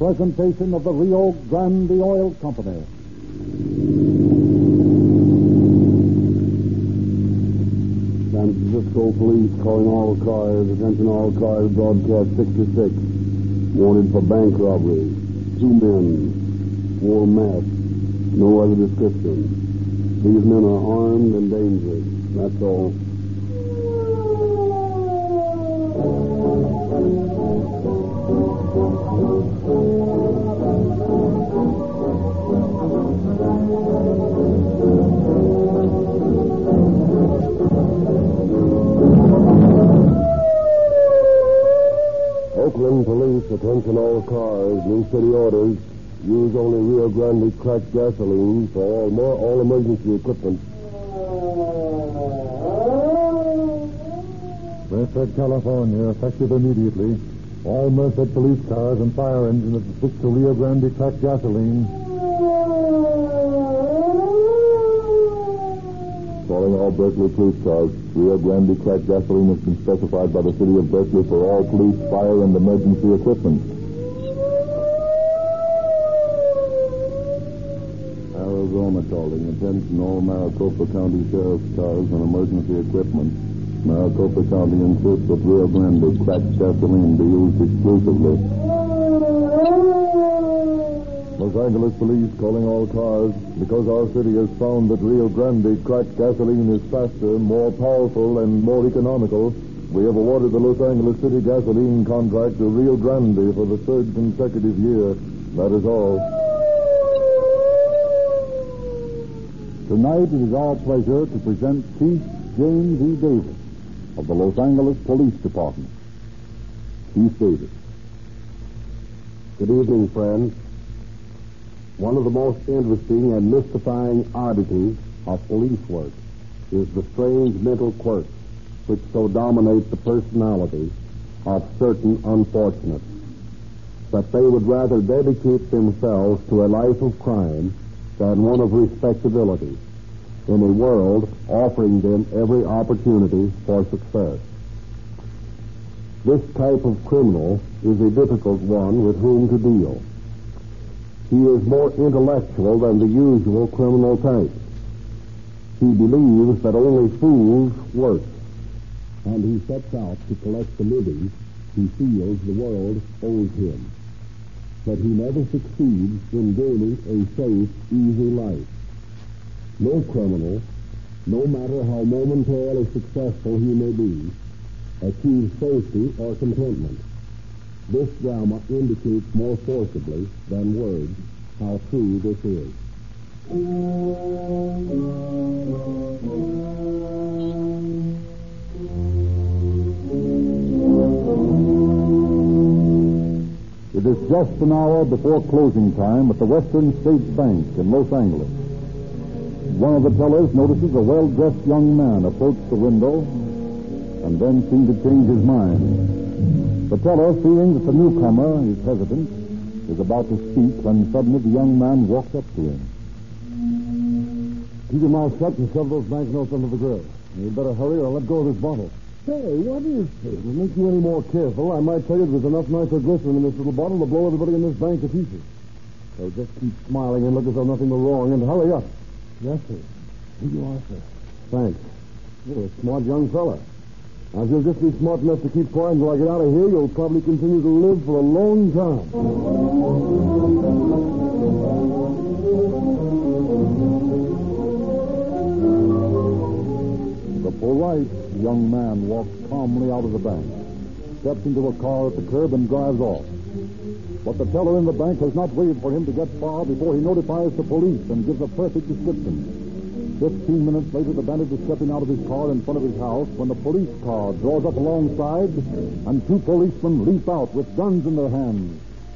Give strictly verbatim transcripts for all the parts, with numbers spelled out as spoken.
presentation of the Rio Grande Oil Company. San Francisco police calling all cars. Attention all cars. Broadcast sixty-six. Wanted for bank robbery. Two men. Wore masks. No other description. These men are armed and dangerous. That's all. Oakland police, attention all cars. New city orders. Use only Rio Grande cracked gasoline for all more all emergency equipment. Merced, California, effective immediately. All Merced police cars and fire engines that switch to Rio Grande cracked gasoline. Calling all Berkeley police cars. Rio Grande cracked gasoline has been specified by the city of Berkeley for all police, fire, and emergency equipment. Arizona calling. Attention all Maricopa County Sheriff's cars and emergency equipment. Maricopa County insists that Rio Grande cracked gasoline be used exclusively. Los Angeles police calling all cars. Because our city has found that Rio Grande cracked gasoline is faster, more powerful, and more economical, we have awarded the Los Angeles City gasoline contract to Rio Grande for the third consecutive year. That is all. Tonight it is our pleasure to present Chief James E. Davis of the Los Angeles Police Department. Chief Davis. Good evening, friends. One of the most interesting and mystifying oddities of police work is the strange mental quirks which so dominate the personality of certain unfortunates, that they would rather dedicate themselves to a life of crime than one of respectability in a world offering them every opportunity for success. This type of criminal is a difficult one with whom to deal. He is more intellectual than the usual criminal type. He believes that only fools work, and he sets out to collect the living he feels the world owes him. But he never succeeds in gaining a safe, easy life. No criminal, no matter how momentarily successful he may be, achieves safety or contentment. This drama indicates more forcibly than words how true this is. It is just an hour before closing time at the Western State Bank in Los Angeles. One of the tellers notices a well-dressed young man approach the window and then seem to change his mind. The teller, seeing that the newcomer is hesitant, is about to speak when suddenly the young man walks up to him. Keep your mouth shut and shove those banknotes under the grill. You'd better hurry or let go of this bottle. Hey, what is this? To make you any more careful, I might tell you there's enough nitroglycerin in this little bottle to blow everybody in this bank to pieces. So just keep smiling and look as though nothing were wrong, and hurry up. Yes, sir. Here you are, sir. Thanks. You're a smart young fella. Now, if you'll just be smart enough to keep quiet until I get out of here, you'll probably continue to live for a long time. The polite young man walks calmly out of the bank, steps into a car at the curb, and drives off. But the teller in the bank has not waited for him to get far before he notifies the police and gives a perfect description. Fifteen minutes later, the bandit is stepping out of his car in front of his house when the police car draws up alongside and two policemen leap out with guns in their hands.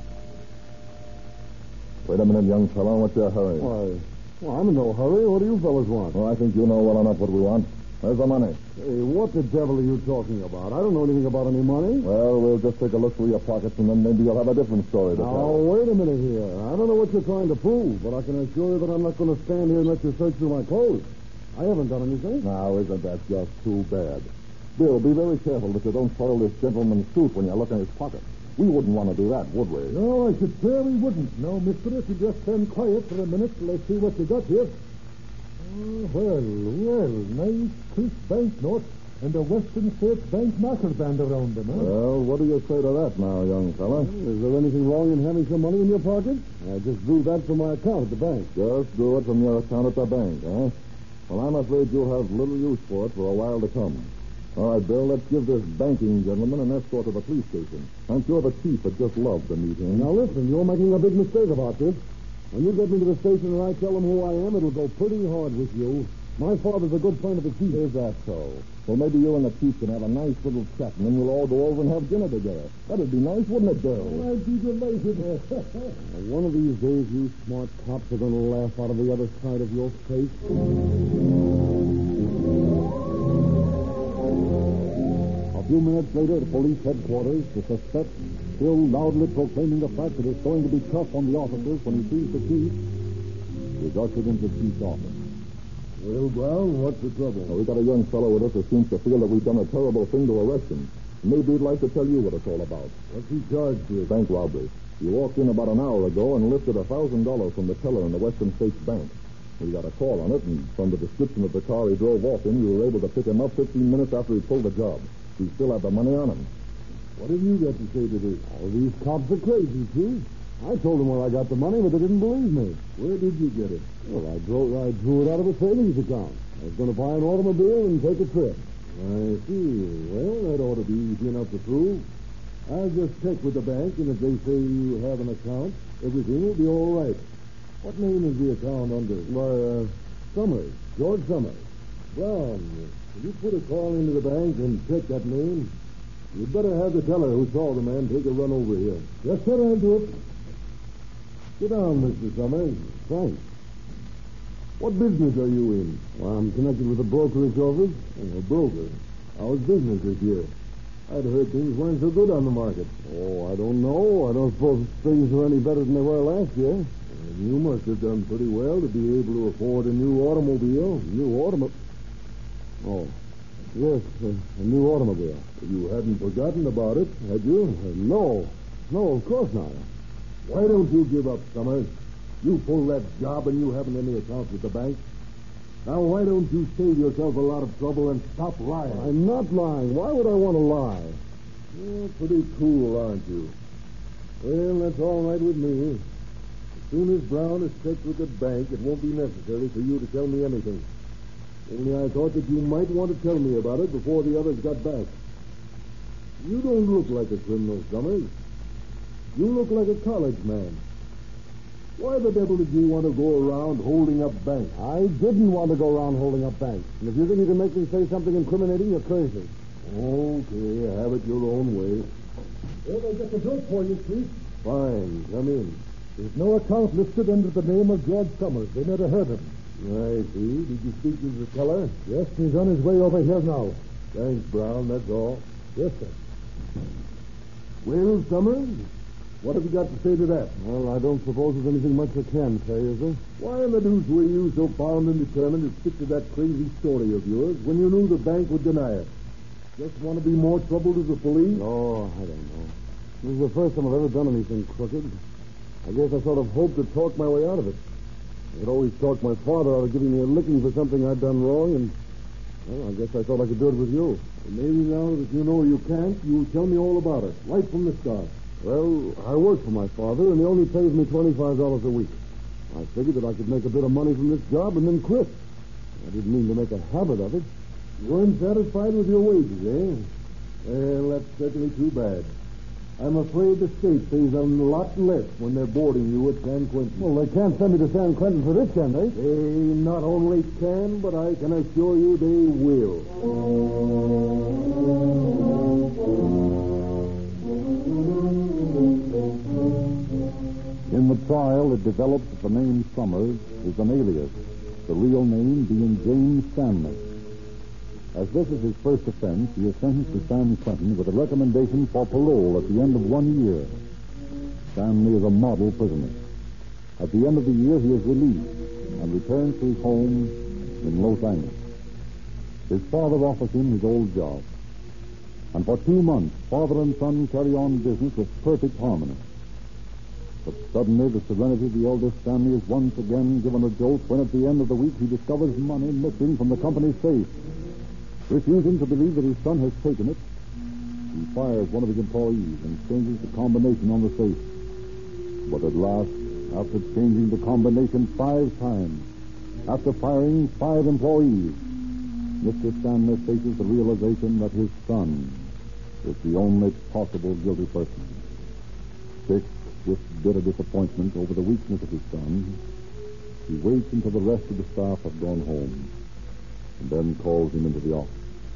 Wait a minute, young fellow. What's your hurry? Why, well, I'm in no hurry. What do you fellas want? Well, I think you know well enough what we want. Where's the money? Hey, what the devil are you talking about? I don't know anything about any money. Well, we'll just take a look through your pockets, and then maybe you'll have a different story to now, tell. Now, wait a minute here. I don't know what you're trying to prove, but I can assure you that I'm not going to stand here and let you search through my clothes. I haven't done anything. Now, isn't that just too bad? Bill, be very careful that you don't follow this gentleman's suit when you look in his pocket. We wouldn't want to do that, would we? No, I should swear we wouldn't. Now, mister, if you just stand quiet for a minute till I see what you got here. Oh, well, well, nice crisp banknote and a Western States Bank knocker band around them, huh? Well, what do you say to that now, young fella? Is there anything wrong in having some money in your pocket? I just drew that from my account at the bank. Just do it from your account at the bank, huh? Well, I'm afraid you'll have little use for it for a while to come. All right, Bill, let's give this banking gentleman an escort to the police station. I'm sure the chief would just love to meet him. Now, listen, you're making a big mistake about this. When you get me to the station and I tell them who I am, it'll go pretty hard with you. My father's a good friend of the chief. Is that so? Well, maybe you and the chief can have a nice little chat, and then we'll all go over and have dinner together. That'd be nice, wouldn't it, Bill? Oh, I'd be delighted. One of these days, you smart cops are going to laugh out of the other side of your face. A few minutes later, at police headquarters, the suspect, still loudly proclaiming the fact that it's going to be tough on the officers when he sees the chief, is ushered into the chief's office. Well, Brown, what's the trouble? Well, we got a young fellow with us who seems to feel that we've done a terrible thing to arrest him. Maybe he'd like to tell you what it's all about. What's he charged with? Bank robbery. He walked in about an hour ago and lifted a thousand dollars from the teller in the Western States Bank. We got a call on it, and from the description of the car he drove off in, we were able to pick him up fifteen minutes after he pulled the job. We still have the money on him. What have you got to say to this? All these cops are crazy, Chief. I told them where I got the money, but they didn't believe me. Where did you get it? Well, I drew, I drew it out of a savings account. I was going to buy an automobile and take a trip. I see. Well, that ought to be easy enough to prove. I'll just check with the bank, and if they say you have an account, everything will be all right. What name is the account under? Why, uh, Summers. George Summers. Brown, will you put a call into the bank and check that name? You'd better have the teller who saw the man take a run over here. Yes, sir, I'll do it. Sit down, Mister Summers. Thanks. What business are you in? Well, I'm connected with a brokerage office. Oh, a broker? How's business this year? I'd heard things weren't so good on the market. Oh, I don't know. I don't suppose things are any better than they were last year. And you must have done pretty well to be able to afford a new automobile. New automobile? Oh, yes, a, a new automobile. You hadn't forgotten about it, had you? Uh, no. No, of course not. Why don't you give up, Summers? You pull that job and you haven't any accounts with the bank. Now, why don't you save yourself a lot of trouble and stop lying? I'm not lying. Why would I want to lie? You're pretty cool, aren't you? Well, that's all right with me. As soon as Brown is checked with the bank, it won't be necessary for you to tell me anything. Only I thought that you might want to tell me about it before the others got back. You don't look like a criminal, Summers. You look like a college man. Why the devil did you want to go around holding up banks? I didn't want to go around holding up banks. And if you think you can make me say something incriminating, you're crazy. Okay, have it your own way. Well, they got the bill for you, Chief. Fine, come in. There's no account listed under the name of George Summers. They never heard him. I see. Did you speak to the teller? Yes, he's on his way over here now. Thanks, Brown, that's all. Yes, sir. Well, Summers, what have you got to say to that? Well, I don't suppose there's anything much I can say, is there? Why in the deuce were you so bound and determined to stick to that crazy story of yours when you knew the bank would deny it? Just want to be more trouble to the police? Oh, I don't know. This is the first time I've ever done anything crooked. I guess I sort of hoped to talk my way out of it. I'd always talked my father out of giving me a licking for something I'd done wrong, and, well, I guess I thought I could do it with you. And maybe now that you know you can't, you'll tell me all about it, right from the start. Well, I work for my father, and he only pays me twenty-five dollars a week. I figured that I could make a bit of money from this job and then quit. I didn't mean to make a habit of it. You weren't satisfied with your wages, eh? Well, that's certainly too bad. I'm afraid the state pays a lot less when they're boarding you at San Quentin. Well, they can't send me to San Quentin for this, can they? They not only can, but I can assure you they will. In the trial, it develops that the name Summers is an alias, the real name being James Stanley. As this is his first offense, he is sentenced to San Quentin with a recommendation for parole at the end of one year. Stanley is a model prisoner. At the end of the year, he is released and returns to his home in Los Angeles. His father offers him his old job. And for two months, father and son carry on business with perfect harmony. But suddenly, the serenity of the elder Stanley is once again given a jolt when at the end of the week he discovers money missing from the company's safe. Refusing to believe that his son has taken it, he fires one of his employees and changes the combination on the safe. But at last, after changing the combination five times, after firing five employees, Mister Stanley faces the realization that his son is the only possible guilty person. Sick with bitter disappointment over the weakness of his son, he waits until the rest of the staff have gone home, and then calls him into the office.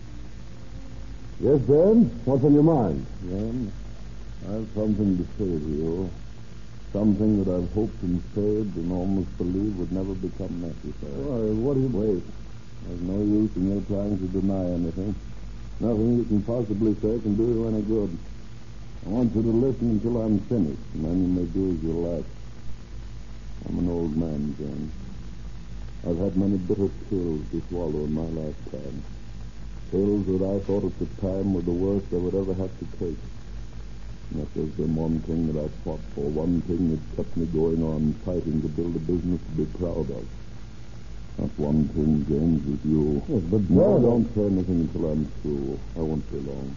Yes, Dan? What's on your mind? Dan, I have something to say to you. Something that I've hoped and said and almost believed would never become necessary. Why, what do you... Wait. There's no use in your trying to deny anything. Nothing you can possibly say can do you any good. I want you to listen until I'm finished, and then you may do as you like. I'm an old man, James. I've had many bitter pills to swallow in my lifetime. Pills that I thought at the time were the worst I would ever have to take. And if there's been one thing that I've fought for, one thing that kept me going on fighting to build a business to be proud of. That one thing, James, is you. Yes, but no, Dad, don't say anything until I'm through. I won't be long.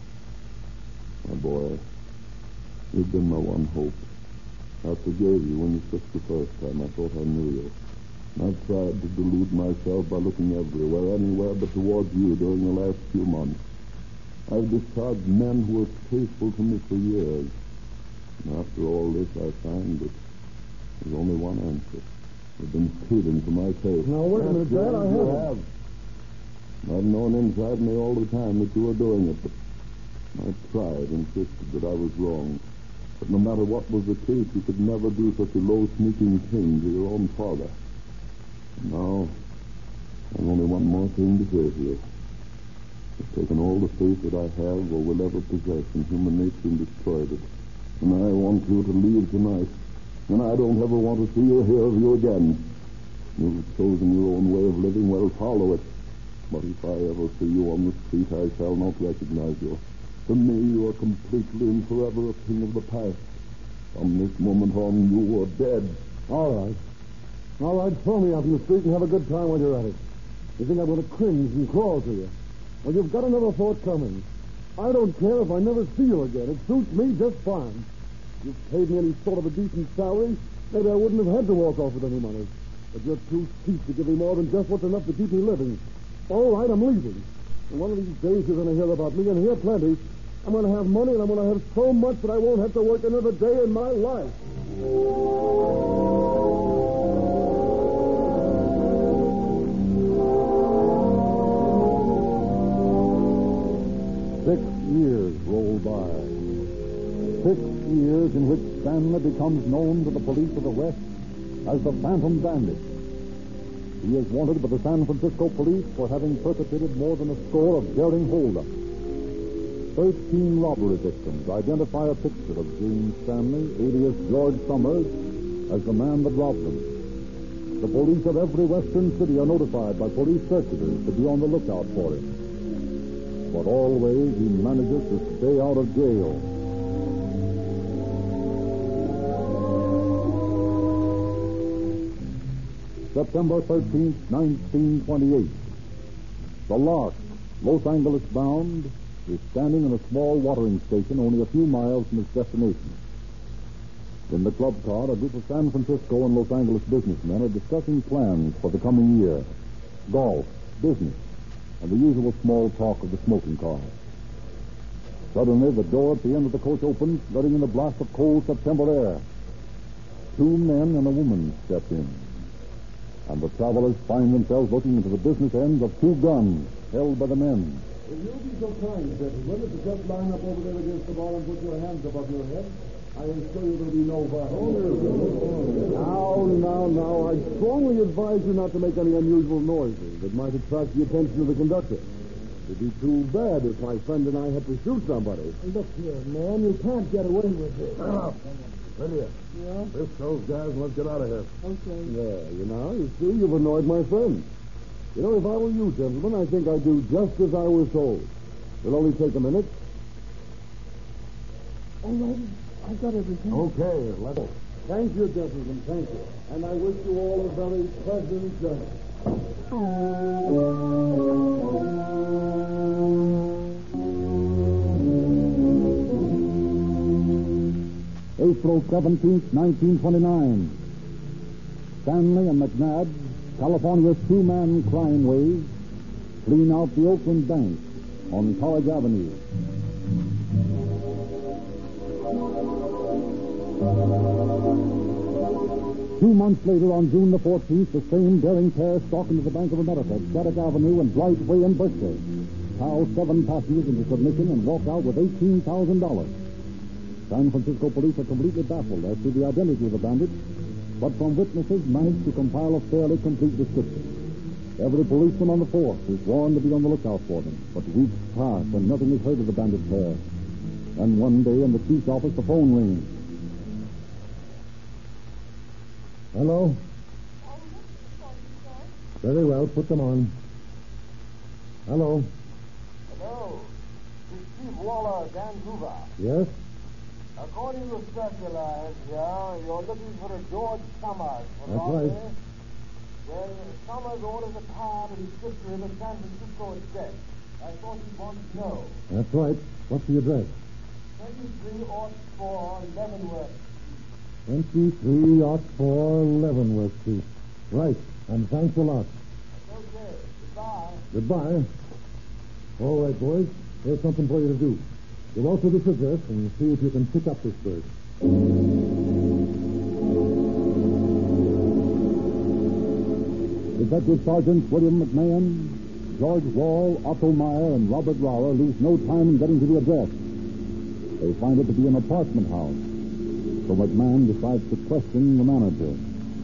My boy, you've been my one hope. I forgave you when you took the first time. I thought I knew you. And I've tried to delude myself by looking everywhere, anywhere but towards you during the last few months. I've discharged men who were faithful to me for years. And after all this, I find that there's only one answer. I've been stealing for my case. Now, wait a minute, Dad. I You have. have. I've known inside me all the time that you were doing it, but my pride insisted that I was wrong. But no matter what was the case, you could never do such a low, sneaking thing to your own father. And now, I've only one more thing to say to you. I've taken all the faith that I have or will ever possess in human nature and destroyed it. And I want you to leave tonight. And I don't ever want to see or hear of you again. You've chosen your own way of living, well, follow it. But if I ever see you on the street, I shall not recognize you. To me, you are completely and forever a thing of the past. From this moment on, you are dead. All right. All right, throw me out in the street and have a good time while you're at it. You think I'm going to cringe and crawl to you? Well, you've got another thought coming. I don't care if I never see you again. It suits me just fine. If you've paid me any sort of a decent salary, maybe I wouldn't have had to walk off with any money. But you're too cheap to give me more than just what's enough to keep me living. All right, I'm leaving. And one of these days you're going to hear about me, and hear plenty. I'm going to have money, and I'm going to have so much that I won't have to work another day in my life. Six years roll by. Six years in which Stanley becomes known to the police of the West as the Phantom Bandit. He is wanted by the San Francisco police for having perpetrated more than a score of daring holdups. Thirteen robbery victims identify a picture of James Stanley, alias George Summers, as the man that robbed them. The police of every western city are notified by police circulars to be on the lookout for him. But always he manages to stay out of jail. September thirteenth, nineteen twenty-eight. The Lark, Los Angeles bound, is standing in a small watering station only a few miles from its destination. In the club car, a group of San Francisco and Los Angeles businessmen are discussing plans for the coming year. Golf, business, and the usual small talk of the smoking car. Suddenly, the door at the end of the coach opens, letting in a blast of cold September air. Two men and a woman step in. And the travelers find themselves looking into the business ends of two guns held by the men. Will you be so kind, gentlemen, as to just line up over there against the bar and put your hands above your head? I assure you there'll be no violence. Now, now, now, I strongly advise you not to make any unusual noises that might attract the attention of the conductor. It'd be too bad if my friend and I had to shoot somebody. Look here, man, you can't get away with this. Shut up. Lydia, Yeah? this those guys and let's get out of here. Okay. Yeah, you know, you see, you've annoyed my friend. You know, if I were you, gentlemen, I think I'd do just as I was told. It'll only take a minute. All right. I've got everything. Okay, let's go. Thank you, gentlemen. Thank you. And I wish you all a very pleasant journey. April seventeenth, nineteen twenty-nine. Stanley and McNabb, California's two-man crime wave, clean out the Oakland Bank on College Avenue. Two months later, on June the fourteenth, the same daring pair stalk into the Bank of America at Shattuck Avenue and Brightway in Berkeley, tow seven passengers into submission and walk out with eighteen thousand dollars. San Francisco police are completely baffled as to the identity of the bandits, but from witnesses managed to compile a fairly complete description. Every policeman on the force is warned to be on the lookout for them, but weeks pass and nothing is heard of the bandit pair. And one day in the chief's office, the phone rings. Hello? Very well, put them on. Hello? Hello. This is Chief Waller, Vancouver. Yes? According to circular here, you're looking for a George Summers. For That's robbery. right. Well, Summers ordered a car to be shipped to him at San Francisco express. I thought you'd want to know. That's right. What's the address? twenty-three oh four Leavenworth. twenty-three oh four Leavenworth Street. Right. And thanks a lot. Okay. Goodbye. Goodbye. All right, boys. Here's something for you to do. Go out to this address and see if you can pick up this bird. Detective Sergeants William McMahon, George Wall, Otto Meyer, and Robert Rower lose no time in getting to the address. They find it to be an apartment house. So McMahon decides to question the manager.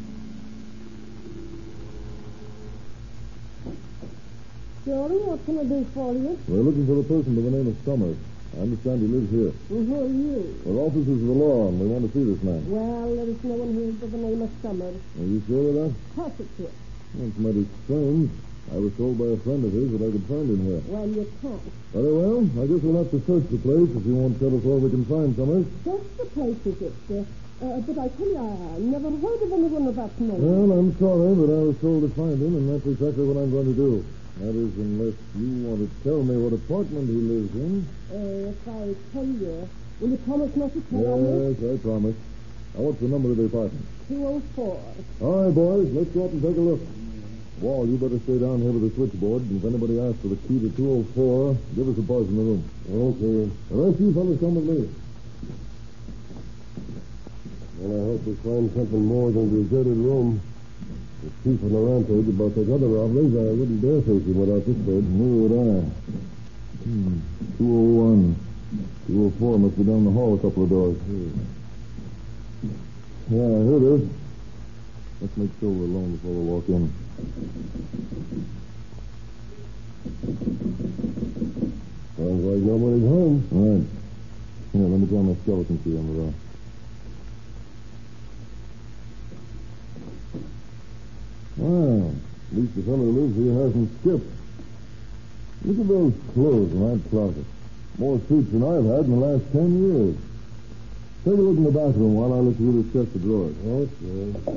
Jory, what can I do for you? We're looking for a person by the name of Summers. I understand he lives here. And who are you? We're officers of the law, and we want to see this man. Well, there is no one here by the name of Summers. Are you sure of that? Positive. That's mighty strange. I was told by a friend of his that I could find him here. Well, you can't. Very well. I guess we'll have to search the place if you won't tell us where we can find Summers. Just the place, is it, sir? Uh, but I tell you, I never heard of anyone of that name. Well, I'm sorry, but I was told to find him, and that's exactly what I'm going to do. That is, unless you want to tell me what apartment he lives in. Uh, if I tell you, will you promise not to tell me? Yes, I promise. Now, what's the number of the apartment? two oh four. All right, boys, let's go up and take a look. Wall, you better stay down here with the switchboard, and if anybody asks for the key to two oh four, give us a buzz in the room. Okay. The rest of you fellas come with me. Well, I hope we find something more than a deserted room. The chief on the rampage about those other robberies, I wouldn't dare face him without this bird. Neither would I. Hmm. two oh one. two oh four must be down the hall a couple of doors. Hmm. Yeah, here it is. Let's make sure we're alone before we walk in. Sounds like nobody's home. All right. Here, let me try my skeleton key on the door. Well, at least the fellow who lives here hasn't skipped. Look at those clothes in that closet. More suits than I've had in the last ten years. Take a look in the bathroom while I look through this chest of drawers. Okay.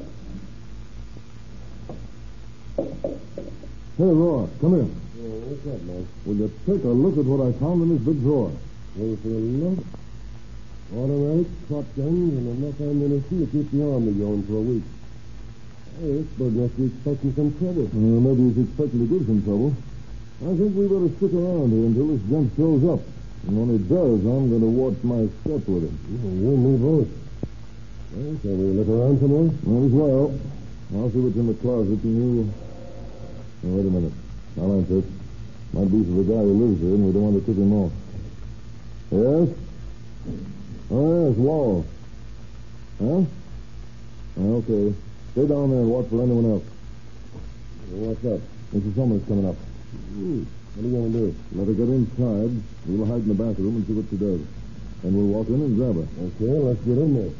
Hey, Roy, come here. Oh, what's that, man? Will you take a look at what I found in this big drawer? Well, for a look. Automatic, shotguns, and enough ammunition to keep the army going for a week. Hey, this bird must be expecting some trouble. Uh, maybe he's expecting to give some trouble. I think we better stick around here until this gent shows up. And when he does, I'm going to watch my step with him. Oh, you and me both. Well, shall we look around some more? Might as well. I'll see what's in the closet, and you... Oh, wait a minute. I'll answer it. Might be for the guy who lives here, and we don't want to tip him off. Yes? Oh, yes, Wall. Huh? Okay. Stay down there and watch for anyone else. What's up? Missus Summers coming up. Hmm. What are you going to do? Let her get inside. We'll hide in the bathroom and see what she does. Then we'll walk in and grab her. Okay, let's get in there.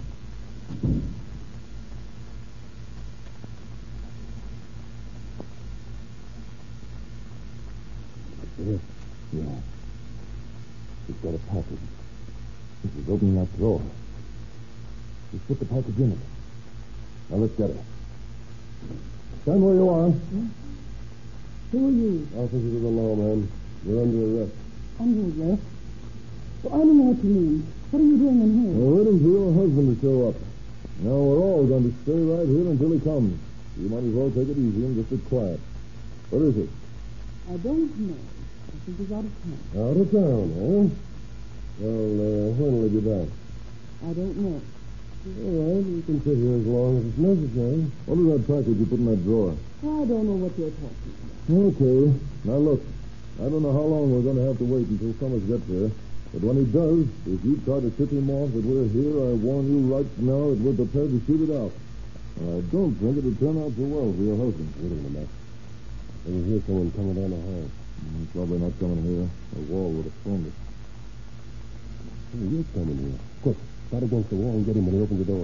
Yeah. She's got a package. She's opening that drawer. She's put the package in it. Now, let's get her. Stand where you are. Hmm? Who are you? Officers of the law, ma'am. You're under arrest. Under arrest? Well, I don't know what you mean. What are you doing in here? We're waiting for your husband to show up. Now, we're all going to stay right here until he comes. You might as well take it easy and just be quiet. What is it? I don't know. I think he's out of town. Out of town, huh? Well, uh, when will he be back? I don't know. All right, you can sit here as long as it's necessary. What is that package you put in that drawer? I don't know what you're talking about. Okay. Now, look. I don't know how long we're going to have to wait until Summers gets here. But when he does, if you try to tip him off that we're here, I warn you right now that we're prepared to shoot it out. I don't think it'll turn out so well for your husband. Wait a minute, Matt. I can hear someone coming down the hall. He's probably not coming here. The wall would have phoned it. Hey, you're coming here. Quick, start against the wall and get him when he opens the door.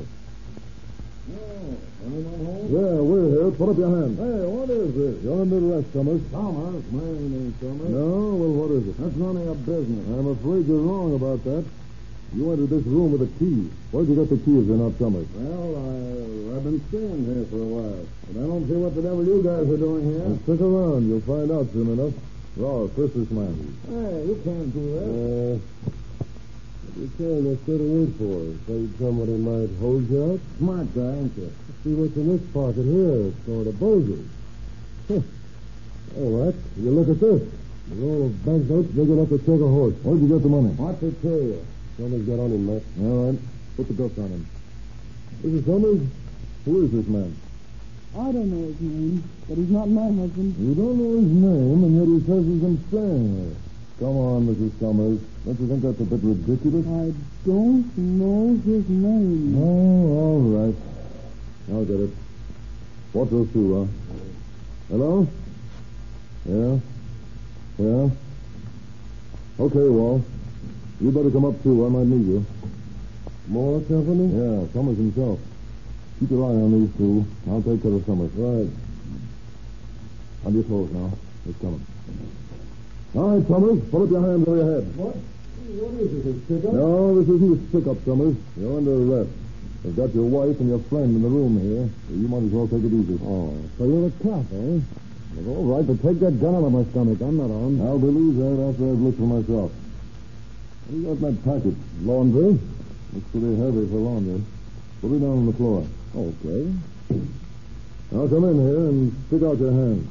Anyone home? Yeah, we're here. Put up your hand. Hey, what is this? You're under arrest, Summers. Summers? My name ain't Summers. No? Well, what is it? That's none of your business. I'm afraid you're wrong about that. You entered this room with a key. Where'd you get the key if you're not Summers? Well, I, I've been staying here for a while. But I don't see what the devil you guys are doing here. Well, stick around. You'll find out soon enough. Raw, frisk this man. Hey, you can't do that. Uh, what are you trying to sit and wait for? Afraid somebody might hold you up? Smart guy, ain't you? See what's in this pocket here. It's sort of bogus. Huh. All right, you look at this. A roll of banknotes big enough to take a horse. Where'd you get the money? What's it to you? Somebody's got on him, Matt. All right. Put the cuffs on him. This is Summers? Who is this man? I don't know his name, but he's not my husband. You don't know his name, and yet he says he's been staying here. Come on, Missus Summers. Don't you think that's a bit ridiculous? I don't know his name. Oh, all right. I'll get it. What those two, huh? Hello? Yeah? Yeah? Okay, Wall. You better come up, too. I might need you. More company? Yeah, Summers himself. Keep your eye on these two. I'll take care of Summers. Right. On your toes now. It's coming. All right, Summers. Put up your hands over your head. What? What is it, a stick-up? No, this isn't a stick-up, Summers. You're under arrest. They've got your wife and your friend in the room here. So you might as well take it easy. Oh, so you're a cop, eh? Well, all right, but take that gun out of my stomach. I'm not armed. I'll believe that after I've looked for myself. What do you got in that package? Laundry? Looks pretty heavy for laundry. Put it down on the floor. Okay. Now come in here and stick out your hand.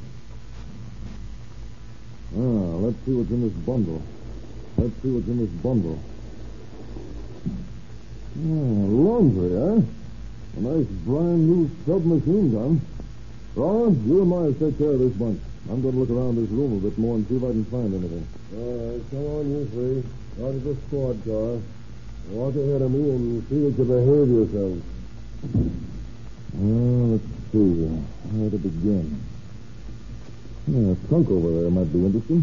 Ah, let's see what's in this bundle. Let's see what's in this bundle. Ah, laundry, eh? A nice brand new submachine gun. Ron, you and Myers take care of this bunch. I'm going to look around this room a bit more and see if I can find anything. All right, come on, you three. Out of the squad car. Walk ahead of me and see that you behave yourselves. Well, let's see. Where to begin? Yeah, a trunk over there might be interesting.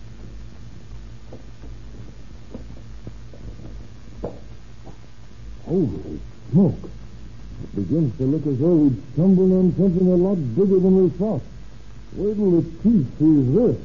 Holy smoke. It begins to look as though we'd stumbled on something a lot bigger than we thought. Wait till the chief sees this.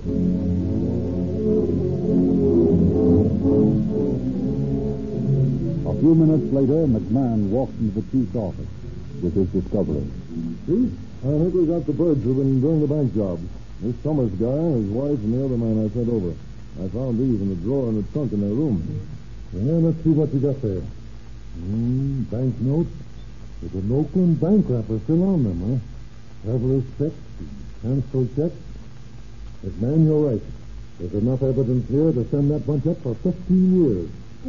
A few minutes later, McMahon walked into the chief's office with his discovery. Chief, I think we got the birds who've been doing the bank job. This Summers guy, his wife, and the other man I sent over. I found these in the drawer in the trunk in their room. Yeah, let's see what you got there. Hmm, banknotes with an Oakland bank wrapper still on them, huh? Traveler's checks, cancel checks. McMahon, you're right. There's enough evidence here to send that bunch up for fifteen years.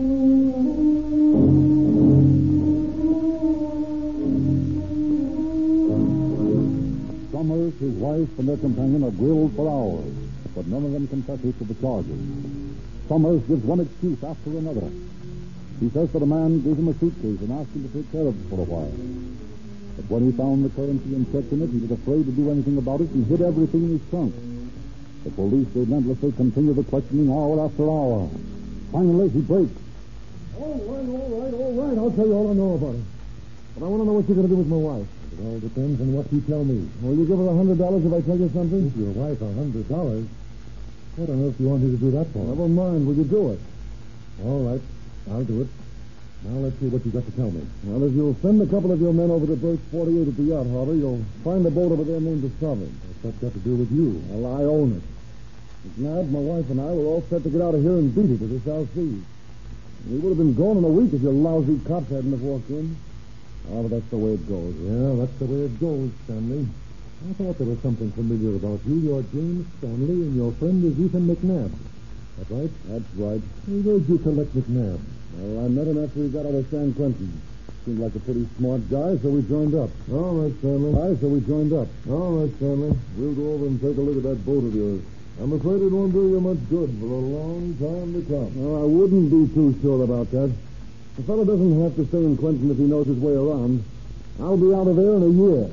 Summers, his wife, and their companion are grilled for hours, but none of them confesses to the charges. Summers gives one excuse after another. He says that a man gave him a suitcase and asked him to take care of it for a while. But when he found the currency and checks in it, he was afraid to do anything about it and hid everything in his trunk. The police relentlessly continue the questioning hour after hour. Finally, he breaks. All right, all right, all right. I'll tell you all I know about it. But I want to know what you're going to do with my wife. It all depends on what you tell me. Will you give her a hundred dollars if I tell you something? Give your wife a hundred dollars? What on earth do you want me to do that for? Never mind. Will you do it? All right. I'll do it. Now, let's see what you got to tell me. Well, if you'll send a couple of your men over to Berks forty-eight at the yacht harbor, you'll find a boat over there named the Sovereign. What's that got to do with you? Well, I own it. McNabb, my wife, and I were all set to get out of here and beat it to the South Seas. We would have been gone in a week if your lousy cops hadn't have walked in. Oh, but that's the way it goes. Yeah, that's the way it goes, Stanley. I thought there was something familiar about you. You're James Stanley, and your friend is Ethan McNabb. That right? That's right. Hey, where'd you collect McNabb? Well, I met him after he got out of San Quentin. Seemed like a pretty smart guy, so we joined up. All right, Stanley. Aye, so we joined up. All right, Stanley. We'll go over and take a look at that boat of yours. I'm afraid it won't do you much good for a long time to come. No, I wouldn't be too sure about that. The fellow doesn't have to stay in Quentin if he knows his way around. I'll be out of there in a year.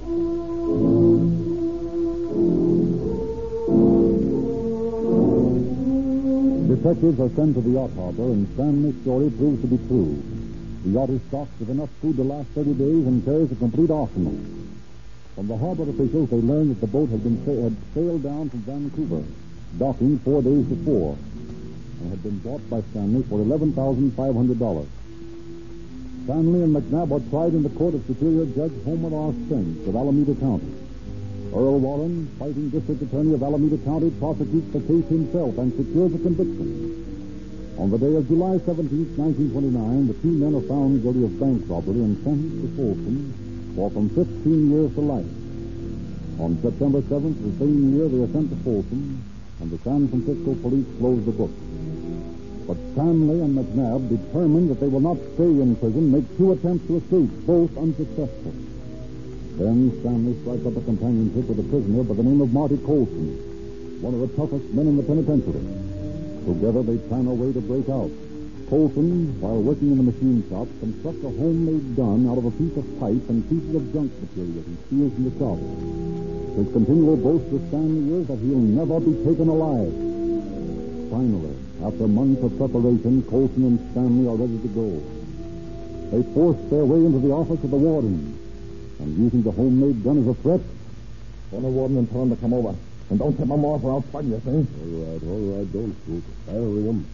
Detectives are sent to the yacht harbor, and Stanley's story proves to be true. The yacht is stocked with enough food to last thirty days and carries a complete arsenal. From the harbor officials, they learned that the boat had been sa- had sailed down from Vancouver, docking four days before, and had been bought by Stanley for eleven thousand five hundred dollars. Stanley and McNabb are tried in the court of Superior Judge Homer R. Spence of Alameda County. Earl Warren, fighting district attorney of Alameda County, prosecutes the case himself and secures a conviction. On the day of July seventeenth, nineteen twenty-nine, the two men are found guilty of bank robbery and sentenced to Folsom for from fifteen years to life. On September seventh, the same year, they are sent to Folsom, and the San Francisco police close the book. But Stanley and McNabb, determined that they will not stay in prison, make two attempts to escape, both unsuccessful. Then Stanley strikes up a companionship with a prisoner by the name of Marty Colson, one of the toughest men in the penitentiary. Together they plan a way to break out. Colson, while working in the machine shop, constructs a homemade gun out of a piece of pipe and pieces of junk material he steals from the shop. His continual boast to Stanley is that he'll never be taken alive. Finally, after months of preparation, Colson and Stanley are ready to go. They force their way into the office of the warden, and using the homemade gun as a threat, Phone the warden and tell him to come over. And don't tip him off or I'll plug you, see? All right, all right, don't spook. I'll ring him.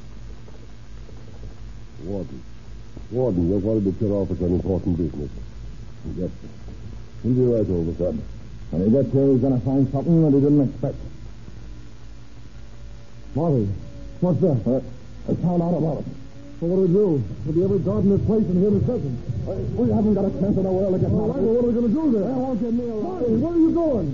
Warden. Warden, you wanted to get off with an important business. Yes, sir. He'll be right over, sir. When he gets here, he's going to find something that he didn't expect. Marty, what's that? Uh, I found out about it. Well, what do we do? We'll be able to guard in this place and hear the session. Uh, we haven't got a chance to know where to get out. All right, well, what are we going to do there? Well, won't get me alive. Marty, where are you going?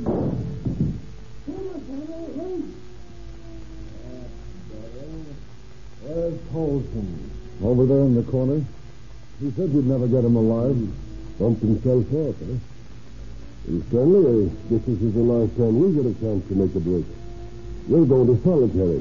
Where's Colson? Over there in the corner. He said you'd never get him alive. Bumped himself off, eh? Hey, Stanley, I guess this is the last time we get a chance to make a break. We're going to solitary.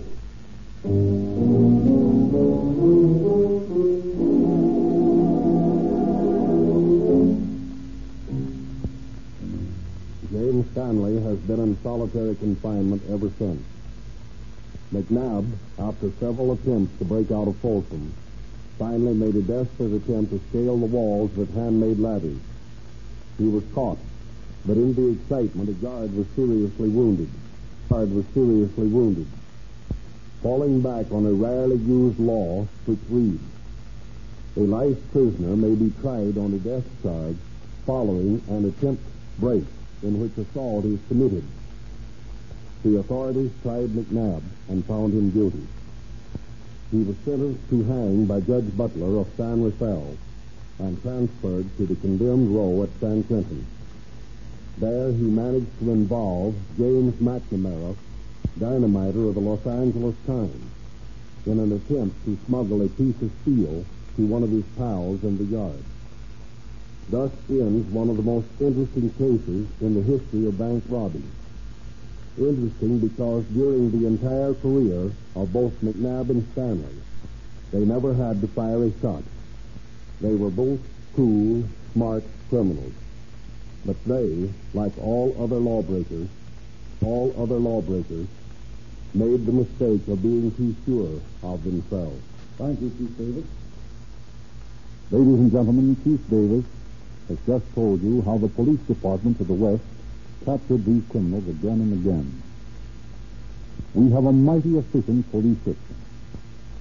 James Stanley has been in solitary confinement ever since. McNabb, after several attempts to break out of Folsom, finally made a desperate attempt to scale the walls with handmade ladders. He was caught, but in the excitement, a guard was seriously wounded. Guard was seriously wounded. Falling back on a rarely used law which reads, a life prisoner may be tried on a death charge following an attempt break in which assault is committed. The authorities tried McNabb and found him guilty. He was sentenced to hang by Judge Butler of San Rafael and transferred to the condemned row at San Quentin. There he managed to involve James McNamara, dynamiter of the Los Angeles Times, in an attempt to smuggle a piece of steel to one of his pals in the yard. Thus ends one of the most interesting cases in the history of bank robbing. Interesting because during the entire career of both McNabb and Stanley, they never had to fire a shot. They were both cool, smart criminals. But they, like all other lawbreakers, all other lawbreakers, made the mistake of being too sure of themselves. Thank you, Chief Davis. Ladies and gentlemen, Chief Davis has just told you how the police departments of the West captured these criminals again and again. We have a mighty efficient police system.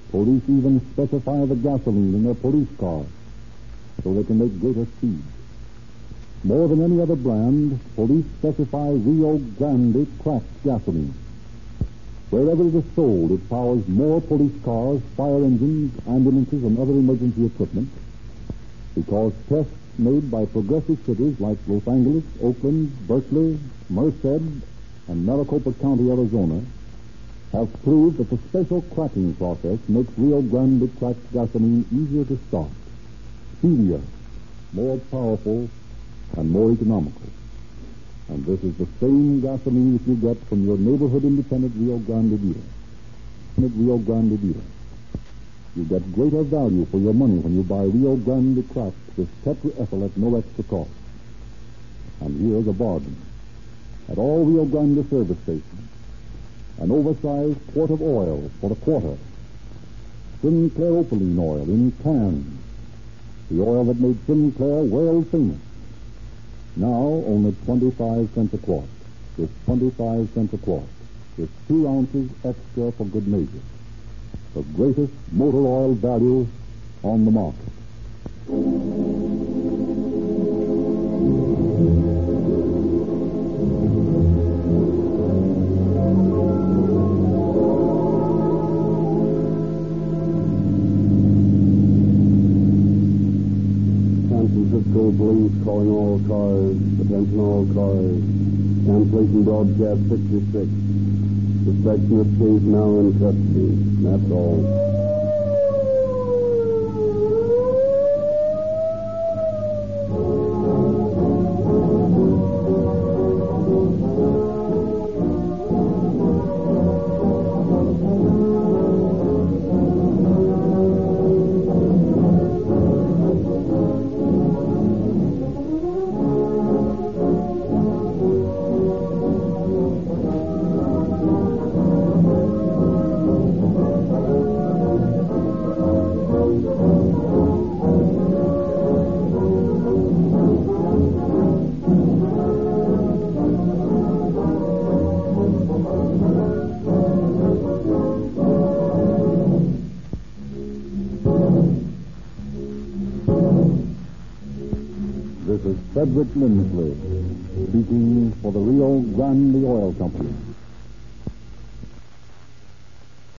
Police even specify the gasoline in their police cars so they can make greater speed. More than any other brand, police specify Rio Grande cracked gasoline. Wherever it is sold, it powers more police cars, fire engines, ambulances, and other emergency equipment because tests made by progressive cities like Los Angeles, Oakland, Berkeley, Merced, and Maricopa County, Arizona, have proved that the special cracking process makes Rio Grande cracked gasoline easier to start, speedier, more powerful, and more economical. And this is the same gasoline that you get from your neighborhood independent Rio Grande dealer. Rio Grande dealer. You get greater value for your money when you buy Rio Grande cracked with tetraethyl at no extra cost. And here's a bargain. At all Rio Grande service stations, an oversized quart of oil for a quarter. Sinclair Opaline oil in cans. The oil that made Sinclair world famous. Now only twenty-five cents a quart. Just twenty-five cents a quart. Just two ounces extra for good measure. The greatest motor oil value on the market. Police calling all cars, attention all cars, cancellation broadcast sixty-six. Suspected of case now in custody. That's all. This is Frederick Lindsley, speaking for the Rio Grande Oil Company.